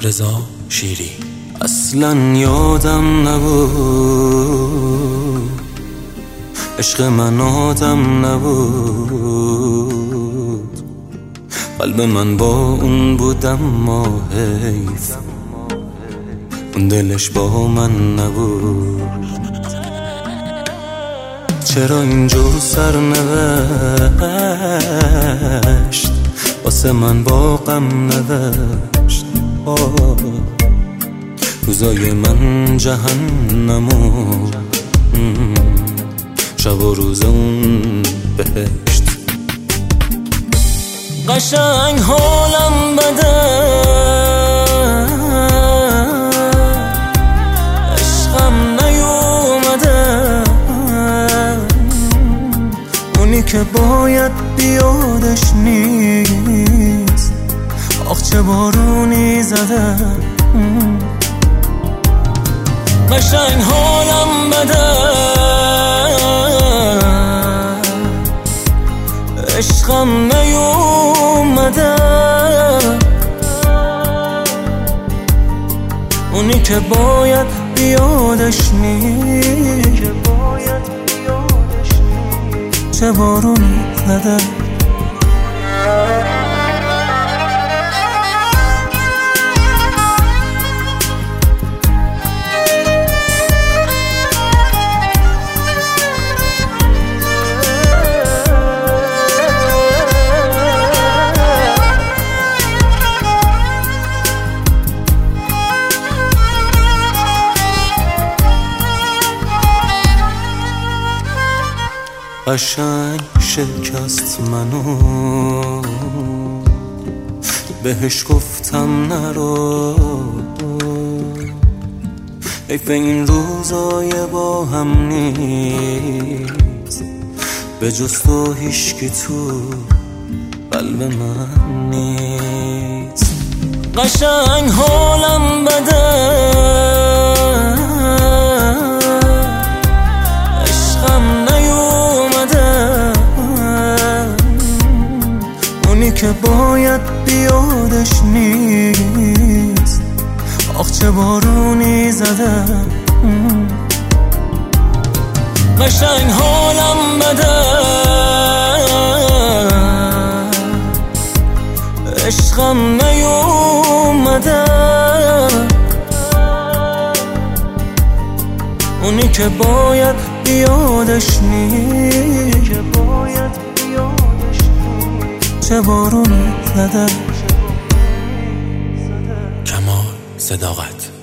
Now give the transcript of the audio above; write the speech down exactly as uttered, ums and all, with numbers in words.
رضا شیری. اصلا یادم نبود عشق من آدم نبود، قلب من با اون بود اما حیف اون دلش با من نبود. چرا اینجور سرنوشت واسه من با غم نوشت؟ روزای من جهنمو شب و روز اون بهشت. قشنگ حالم بده عشقم نیومده، اونی که باید بیادش نیست، آخ چه بارونی زده. قشنگ حالم بده عشقم نیومده، اونی که باید بیادش نیست، چه بارونی زده. قشنگ شکست منو، بهش گفتم نرو، حیف این روزای با هم نیست، به جز تو هیشکی تو قلب من نیست. قشنگ حالم بده که باید بیادش نیست، آخ چه بارونی زده. قشنگ حالم بده عشقم نیومده، اونی که باید بیادش نیست، چه بارونی زده. کمال صداقت.